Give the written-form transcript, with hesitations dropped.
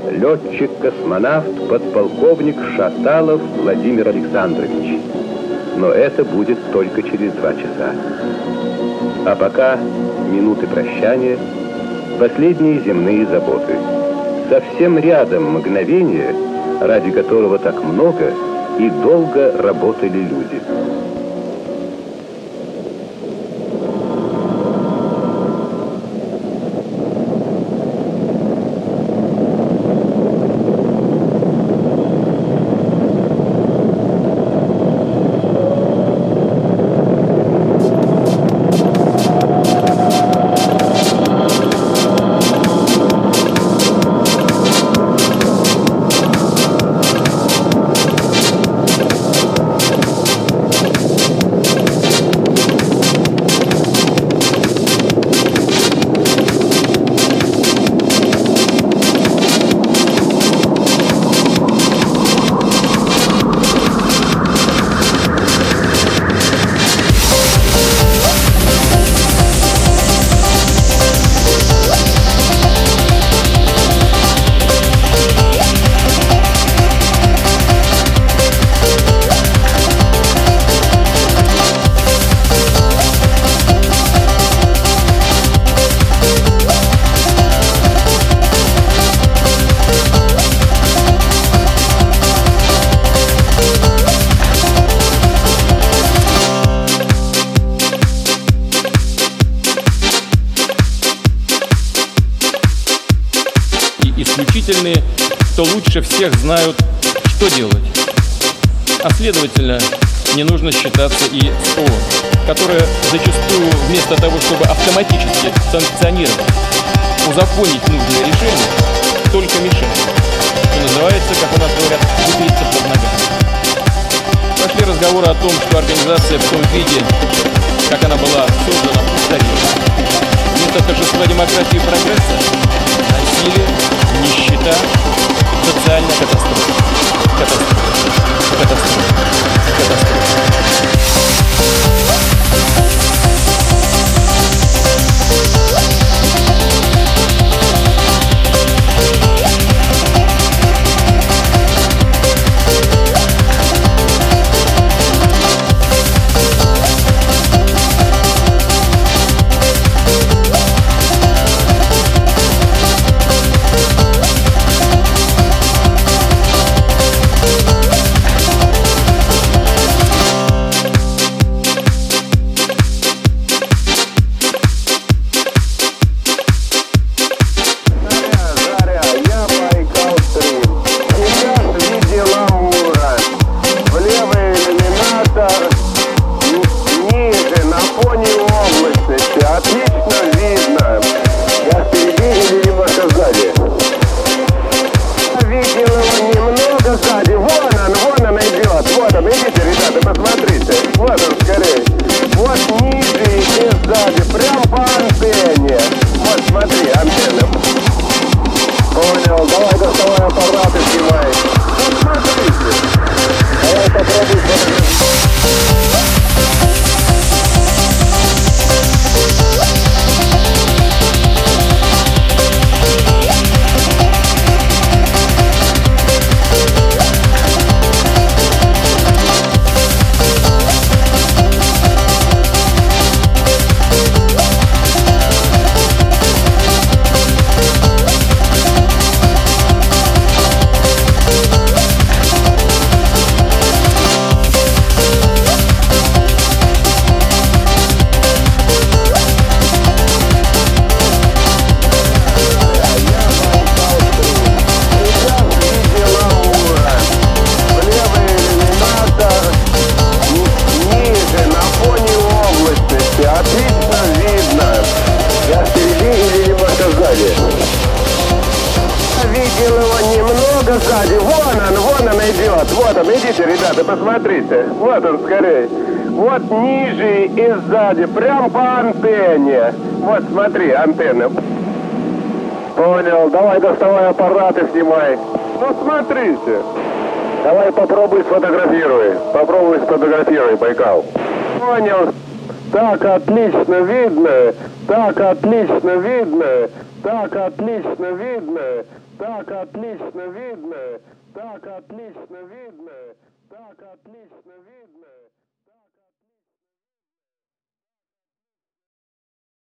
летчик-космонавт, подполковник Шаталов Владимир Александрович. Но это будет только через 2 часа. А пока минуты прощания, последние земные заботы. Совсем рядом мгновение, ради которого так много и долго работали люди. Исключительные, кто лучше всех знают, что делать. А следовательно, не нужно считаться и с ООН, которая зачастую вместо того, чтобы автоматически санкционировать, узаконить нужное решение, только мешает. Что называется, как у нас говорят, путается под ногами. Пошли разговоры о том, что организация в том виде, как она была создана, устарела. Вместо торжества демократии и прогресса — насилие, нищета, социальная катастрофа. Катастрофа. Катастрофа. Катастрофа. Вот он, идите, ребята, посмотрите. Вот он, скорее. Вот ниже и сзади, прям по антенне. Вот, смотри, антенна. Понял, давай доставай аппарат и снимай. Ну, смотрите. Давай попробуй сфотографируй. Попробуй сфотографируй, Байкал. Понял. Так отлично видно. Так отлично видно. Так отлично видно. Так, отлично видно. Так, отлично видно. Так, отлично видно.